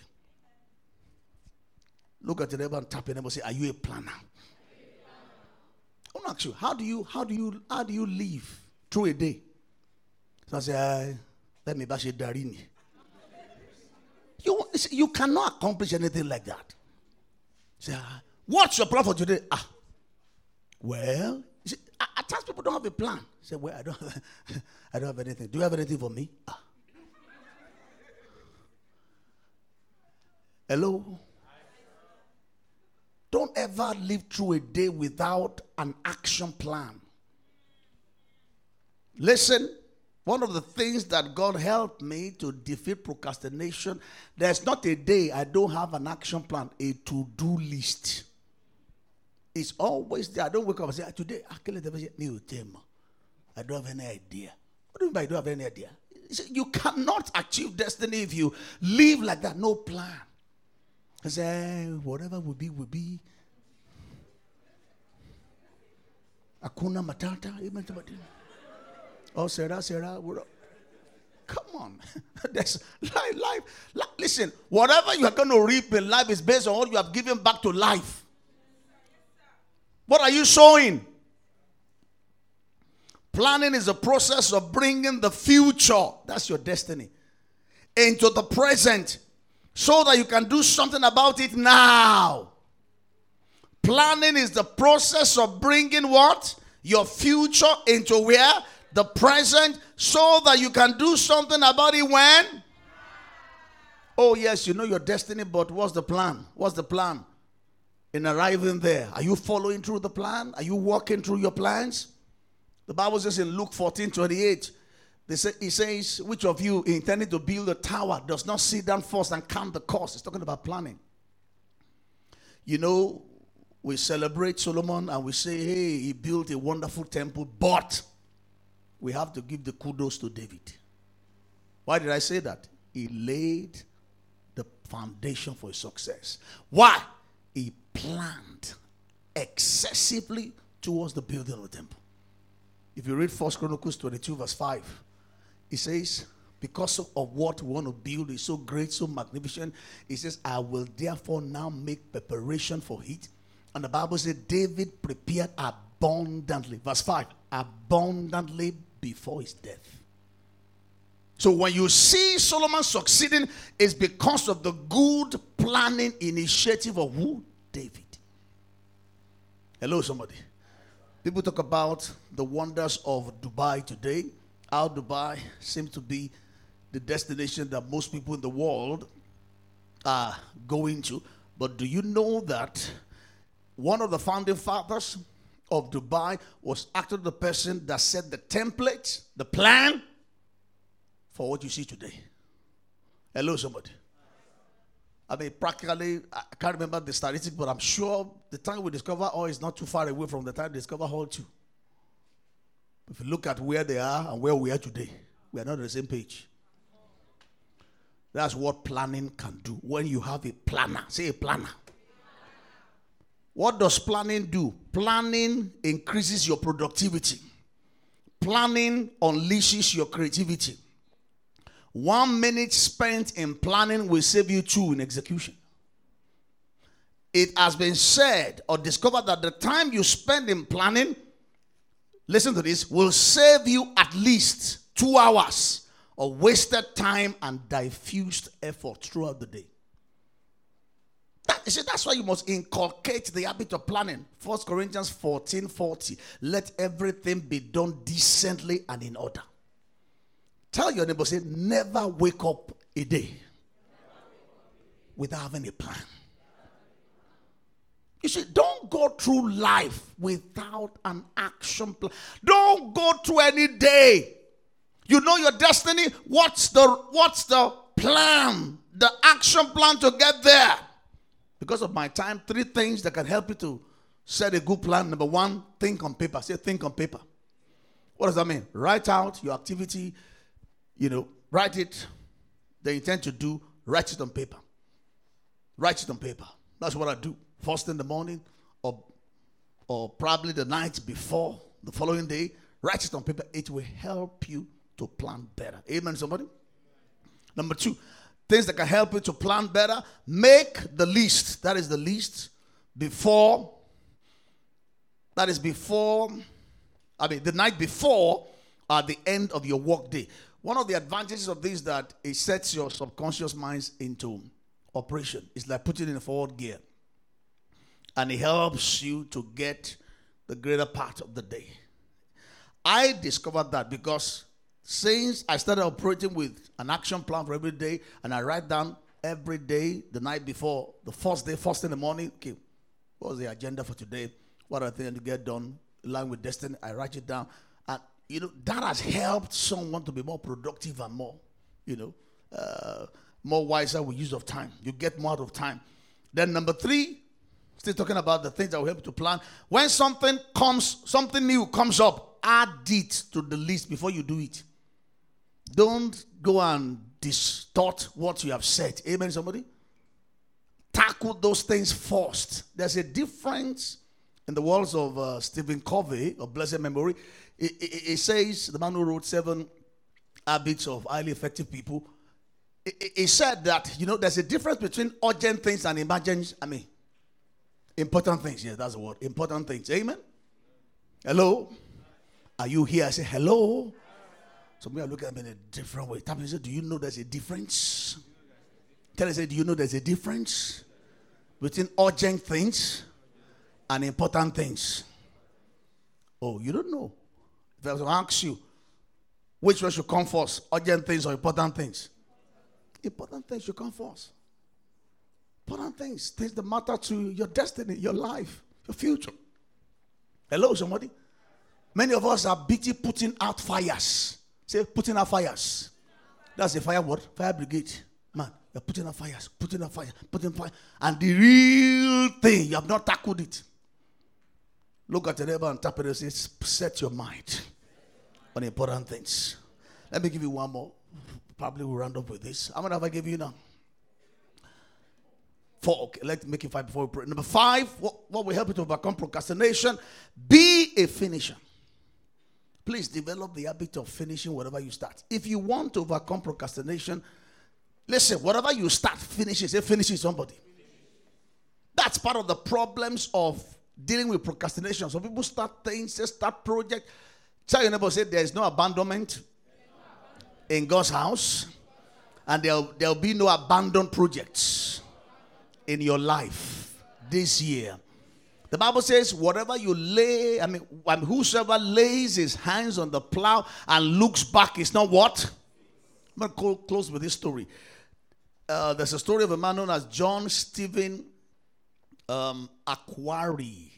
Look at the neighbor and tap your neighbor and say, are you a planner? I want to ask you, how do you live through a day? So I say, let me bash it darini. You cannot accomplish anything like that. Say, what's your plan for today? Well, see, at times people don't have a plan. Say, well, I don't have anything. Do you have anything for me? Hello? Don't ever live through a day without an action plan. Listen, one of the things that God helped me to defeat procrastination, there's not a day I don't have an action plan, a to-do list. It's always there. I don't wake up and say, today, I don't have any idea. What do you mean by I don't have any idea? You cannot achieve destiny if you live like that, no plan. I say, whatever will be, will be. Akuna matata. Oh, Sarah. Come on. That's life. Listen, whatever you are going to reap in life is based on what you have given back to life. What are you sowing? Planning is a process of bringing the future, that's your destiny, into the present so that you can do something about it now. Planning is the process of bringing what? Your future into where? The present, so that you can do something about it when? Oh yes, you know your destiny, but what's the plan? What's the plan in arriving there? Are you following through the plan? Are you walking through your plans? The Bible says in Luke 14:28, it says, which of you intending to build a tower does not sit down first and count the cost? It's talking about planning. You know, we celebrate Solomon and we say, hey, he built a wonderful temple, but we have to give the kudos to David. Why did I say that? He laid the foundation for his success. Why? he planned excessively towards the building of the temple. If you read 1 Chronicles 22 verse 5, it says, because of what we want to build is so great, so magnificent, it says, I will therefore now make preparation for it. And the Bible says, David prepared abundantly. Verse 5, abundantly before his death. So when you see Solomon succeeding, it's because of the good planning initiative of who? David. Hello, somebody. People talk about the wonders of Dubai today. How Dubai seems to be the destination that most people in the world are going to. But do you know that one of the founding fathers of Dubai was actually the person that set the template, the plan for what you see today? Hello, somebody. I mean, practically, I can't remember the statistics, but I'm sure the time we discover oil is not too far away from the time they discover oil too. If you look at where they are and where we are today, we are not on the same page. That's what planning can do. When you have a planner, say a planner. What does planning do? Planning increases your productivity. Planning unleashes your creativity. 1 minute spent in planning will save you 2 in execution. It has been said or discovered that the time you spend in planning, listen to this, will save you at least 2 hours of wasted time and diffused effort throughout the day. That's why you must inculcate the habit of planning. 1 Corinthians 14:40. Let everything be done decently and in order. Tell your neighbor, say, never wake up a day without having a plan. You see, don't go through life without an action plan. Don't go through any day. You know your destiny. What's the plan? The action plan to get there. Because of my time, 3 things that can help you to set a good plan. Number 1, think on paper. Say, think on paper. What does that mean? Write out your activity. Write it. The intent to do, write it on paper. Write it on paper. That's what I do. First in the morning or probably the night before the following day. Write it on paper. It will help you to plan better. Amen, somebody? Number 2, things that can help you to plan better. Make the list. That is the list before. That is before. The night before the end of your work day. One of the advantages of this is that it sets your subconscious minds into operation. It's like putting in a forward gear. And it helps you to get the greater part of the day. I discovered that because since I started operating with an action plan for every day, and I write down every day, the night before, the first day, first in the morning, okay, what was the agenda for today? What are things to get done in line with destiny? I write it down. And, that has helped someone to be more productive and more, more wiser with use of time. You get more out of time. Then number 3, still talking about the things that will help you to plan. When something new comes up, add it to the list before you do it. Don't go and distort what you have said. Amen, somebody? Tackle those things first. There's a difference in the words of Stephen Covey of blessed memory. It says, the man who wrote 7 Habits of Highly Effective People, it said that, there's a difference between urgent things and important things. Yes, that's the word. Important things. Amen? Hello? Are you here? I say, hello? Some are looking at me in a different way. Tell me, do you know there's a difference? Tell us, do you know there's a difference between urgent things and important things? Oh, you don't know. If I was to ask you, which one should come first? Urgent things or important things? Important things should come first. Important things that matter to your destiny, your life, your future. Hello, somebody? Many of us are busy putting out fires. Say, putting out fires. That's a fire what? Fire brigade. Man, you're putting out fires, putting out fire, putting fire. And the real thing, you have not tackled it. Look at the neighbor and tap it and say, set your mind on important things. Let me give you one more. Probably we'll round up with this. How many have I given you now? 4. Okay, let's make it 5 before we pray. Number 5, what will help you to overcome procrastination? Be a finisher. Please develop the habit of finishing whatever you start. If you want to overcome procrastination, listen, whatever you start, finish it. Say, finishing somebody. That's part of the problems of dealing with procrastination. Some people start things, they start projects. Tell your neighbor, say, there is no abandonment in God's house. And there'll be no abandoned projects in your life this year. The Bible says, whatever you lay, whosoever lays his hands on the plow and looks back is not what? I'm going to close with this story. There's a story of a man known as John Stephen Akhwari.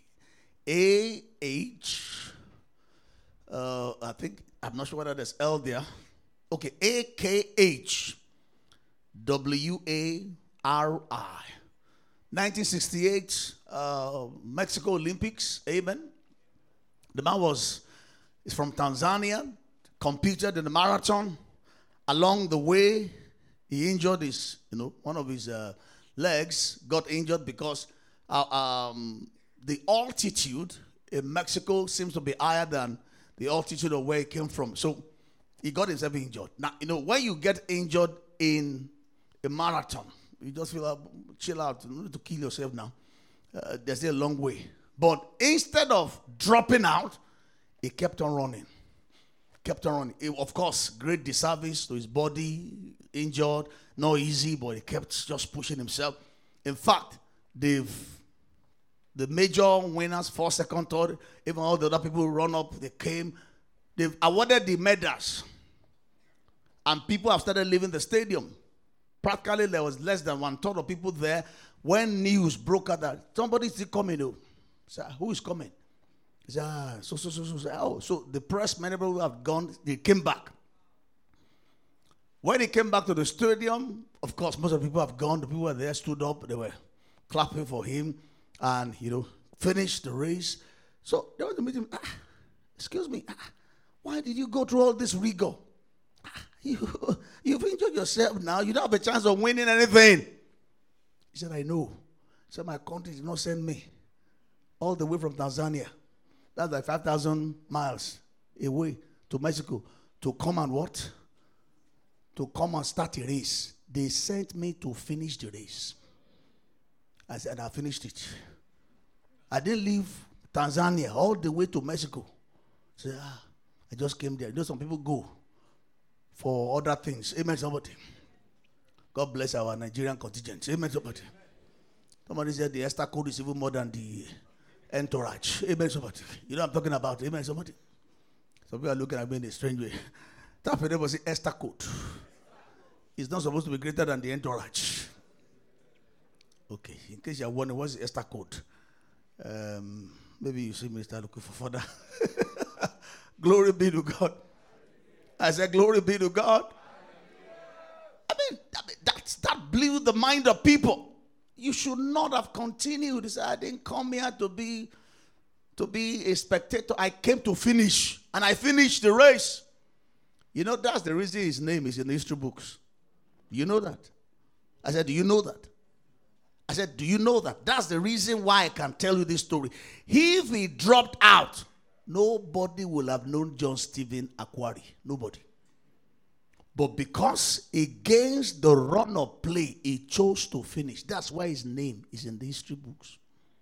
I think, I'm not sure whether there's L there. Okay, Akhwari. 1968 Mexico Olympics. Amen. The man is from Tanzania, competed in the marathon. Along the way, he injured one of his legs, got injured because the altitude in Mexico seems to be higher than the altitude of where he came from. So he got himself injured. Now, when you get injured in a marathon, you just feel chill out. You don't need to kill yourself now. There's a long way. But instead of dropping out, he kept on running. Of course, great disservice to his body, injured, not easy, but he kept just pushing himself. In fact, the major winners, 1st, 2nd, 3rd, even all the other people who run up, they came. They've awarded the medals. And people have started leaving the stadium. Practically, there was less than 1/3 of people there when news broke out that somebody's still coming. So, who is coming? He said, so the press, many people who have gone, they came back. When he came back to the stadium, of course, most of the people have gone. The people were there, stood up, they were clapping for him, and finished the race. So they went to meet him. Excuse me, why did you go through all this rigor? You've injured yourself now. You don't have a chance of winning anything. He said, I know. He said, my country did not send me all the way from Tanzania. That's like 5,000 miles away to Mexico to come and what? To come and start a race. They sent me to finish the race. I said, I finished it. I didn't leave Tanzania all the way to Mexico. I said, I just came there. Some people go for other things. Amen, somebody. God bless our Nigerian contingent. Amen, somebody. Somebody said the Esther code is even more than the entourage. Amen, somebody. You know what I'm talking about. Amen, somebody. Some people are looking at me in a strange way. That people say Esther code. It's not supposed to be greater than the entourage. Okay, in case you're wondering, what's the Esther code? Maybe you see me start looking for further. Glory be to God. I said, glory be to God. I mean, that blew the mind of people. You should not have continued. He said, I didn't come here to be a spectator. I came to finish. And I finished the race. That's the reason his name is in the history books. You know that? I said, do you know that? I said, do you know that? That's the reason why I can tell you this story. If he dropped out, nobody will have known John Stephen Akhwari. Nobody. But because against the run of play, he chose to finish. That's why his name is in the history books.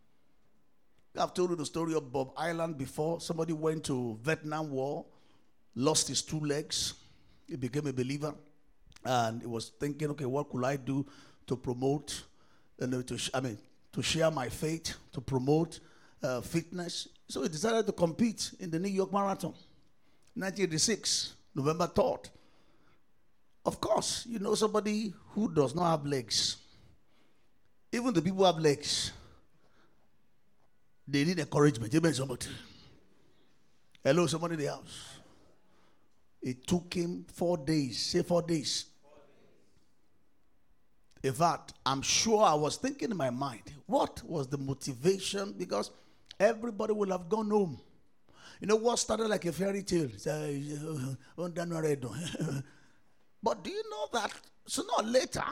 I've told you the story of Bob Ireland before. Somebody went to Vietnam War, lost his 2 legs. He became a believer. And he was thinking, okay, what could I do to promote, to share my faith, to promote fitness. So he decided to compete in the New York Marathon, 1986, November 3rd. Of course, somebody who does not have legs. Even the people who have legs, they need encouragement. Amen, somebody. Hello, somebody in the house. It took him 4 days. Say 4 days. In fact, I'm sure I was thinking in my mind, what was the motivation? Because everybody will have gone home. What started like a fairy tale? But do you know that sooner or later,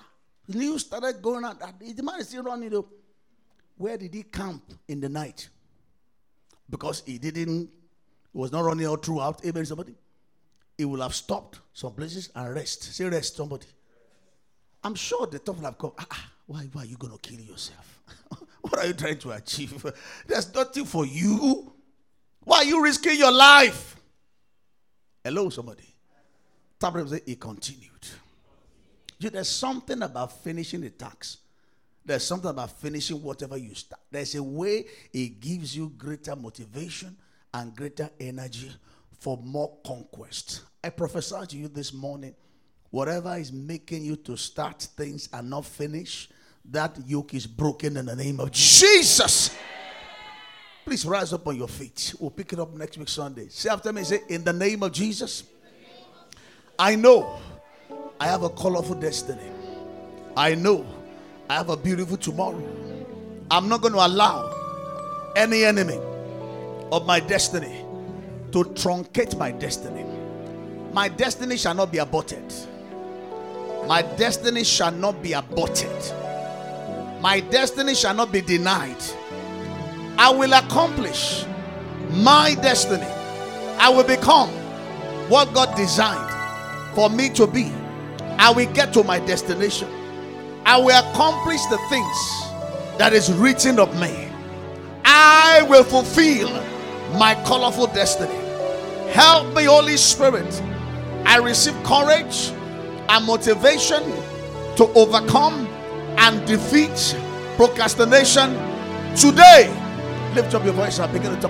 News started going out. The man is still running. Though. Where did he camp in the night? Because he was not running all throughout. Amen, somebody. He will have stopped some places and rest. Say rest, somebody. I'm sure the thought will have come. Why are you going to kill yourself? What are you trying to achieve? There's nothing for you. Why are you risking your life? Hello, somebody. Tap and say, he continued. There's something about finishing the task. There's something about finishing whatever you start. There's a way it gives you greater motivation and greater energy for more conquest. I prophesy to you this morning, whatever is making you to start things and not finish, that yoke is broken in the name of Jesus. Please rise up on your feet. We'll pick it up next week Sunday. Say after me, say, in the name of Jesus, I know I have a colorful destiny. I know I have a beautiful tomorrow. I'm not going to allow any enemy of my destiny to truncate my destiny. My destiny shall not be aborted. My destiny shall not be aborted. My destiny shall not be denied. I will accomplish my destiny. I will become what God designed for me to be. I will get to my destination. I will accomplish the things that is written of me. I will fulfill my colorful destiny. Help me, Holy Spirit. I receive courage and motivation to overcome and defeat procrastination today. Lift up your voice and begin to talk.